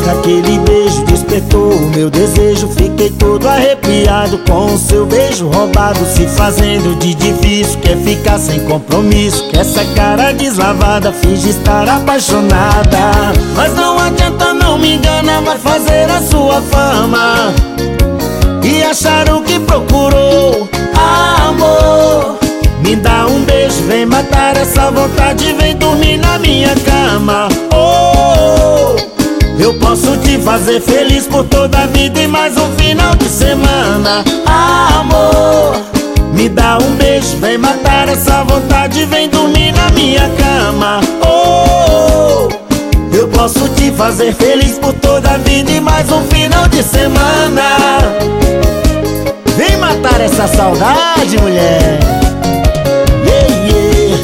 daquele beijo despertou o meu desejo. Fiquei todo arrepiado com o seu beijo roubado, se fazendo de difícil. Quer ficar sem compromisso, que essa cara deslavada finge estar apaixonada. Mas não adianta, não me engana, vai fazer a sua fama e achar o que procurou. Amor, me dá um beijo, vem matar essa vontade, vem dormir na minha cama. Oh, eu posso te fazer feliz por toda a vida e mais um final de semana. Amor, me dá um beijo, vem matar essa vontade, vem dormir na minha cama. Oh, eu posso te fazer feliz por toda a vida e mais um final de semana. Vem matar essa saudade, mulher. Yeah, yeah.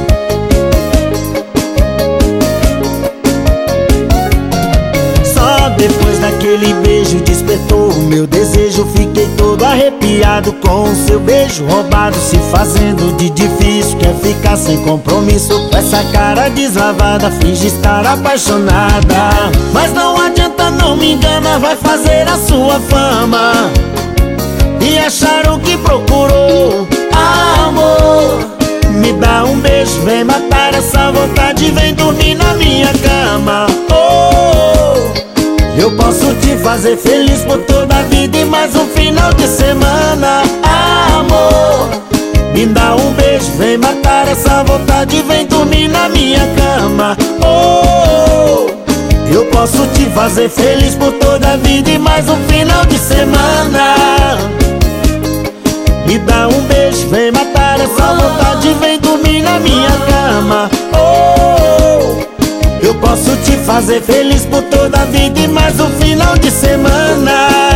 Só depois daquele beijo despertou o meu desejo. Fiquei todo arrepiado com o seu beijo roubado, se fazendo de difícil. Quer ficar sem compromisso, com essa cara deslavada, finge estar apaixonada. Mas não adianta, não me engana, vai fazer a sua fama e achar o que procurou. Amor, me dá um beijo, vem matar essa vontade, vem dormir na minha cama. Oh, eu posso te fazer feliz por toda a vida e mais um final de semana. Amor, me dá um beijo, vem matar essa vontade, vem dormir na minha cama. Oh, eu posso te fazer feliz por toda a vida e mais um final de semana. Me dá um beijo, vem matar essa vontade, vem dormir na minha cama. Oh, eu posso te fazer feliz por toda a vida e mais um final de semana.